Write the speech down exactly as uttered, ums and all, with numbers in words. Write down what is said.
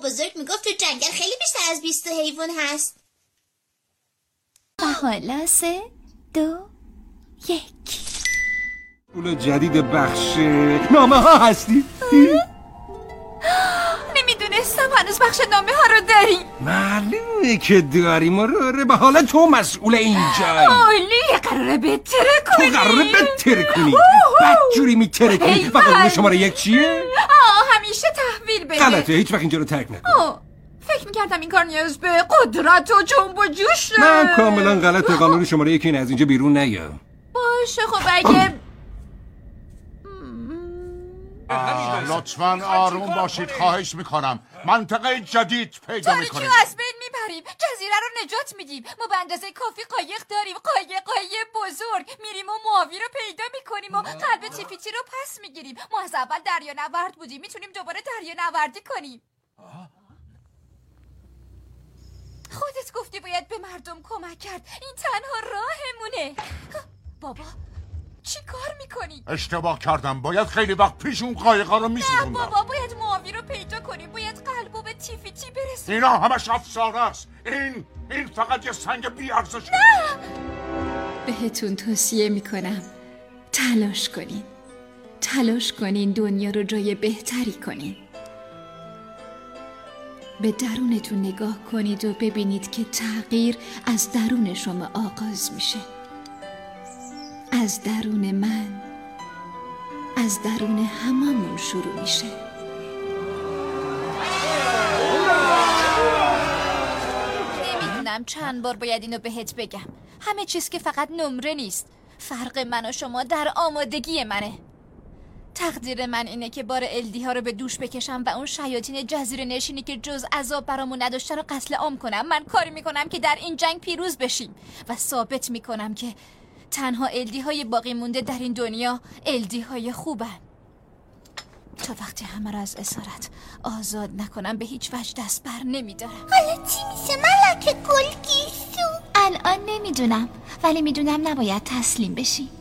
بزرگ میگفت تو جنگل خیلی بیشتر از بیست حیوان هست. و حالا سه دو یک. اولو جدید بخش نامه ها هستی؟ نمیدونستم هنوز بخش نامه ها رو داری. معلومه که داریم. آره به حالا تو مسئول اینجایی. اولی قراره بهتره کنی. تو قراره بهتره کنی. بدجوری میتره کنی. و قانون شماره یک چیه؟ آه همیشه تحویل بده. غلطه، هیچ وقت اینجا رو ترک نکن. آه فکر میکردم این کار نیاز به قدرت و جنب و جوشه. نه کاملا غلطه. قانون شماره یک اینه از اینجا بیرون نیا. باشه خب اگه لطفاً آروم باشید خواهش میکنم. منطقه جدید پیدا میکنیم. تاریکی از بین میبریم. جزیره رو نجات میدیم. ما به اندازه کافی قایق داریم. قایق قایق بزرگ. میریم و ماوی رو پیدا میکنیم و قلب تیفیتی رو پس میگیریم. ما از اول دریا نورد بودیم. میتونیم دوباره دریا نوردی کنیم. خودت گفتی باید به مردم کمک کرد. این تنها راهمونه. بابا چی کار میکنی؟ اشتباه کردم. باید خیلی وقت پیش اون قایقا رو میسوزوندم. نه بابا باید ماوی رو پیدا کنیم. باید قلبو به تیفیتی برسیم. اینا همش افسانه است. این این فقط یه سنگ بی ارزشه. بهتون توصیه میکنم تلاش کنین. تلاش کنین دنیا رو جای بهتری کنین. به درونتون نگاه کنید و ببینید که تغییر از درون شما آغاز میشه. از درون من، از درون هممون شروع میشه. نمیدونم چند بار باید اینو بهت بگم. همه چیز که فقط نمره نیست. فرق من و شما در آمادگی منه. تقدیر من اینه که بار الدی ها رو به دوش بکشم و اون شیاطین جزیره نشینی که جز عذاب برامون نداشته رو قتل عام کنم. من کاری میکنم که در این جنگ پیروز بشیم و ثابت میکنم که تنها الدی های باقی مونده در این دنیا الدی های خوبن. تا وقتی همه را از اسارت آزاد نکنم به هیچ وجه دست بر نمیدارم. حالا چی میشه ملکه گلگیسو؟ الان نمیدونم ولی میدونم نباید تسلیم بشی.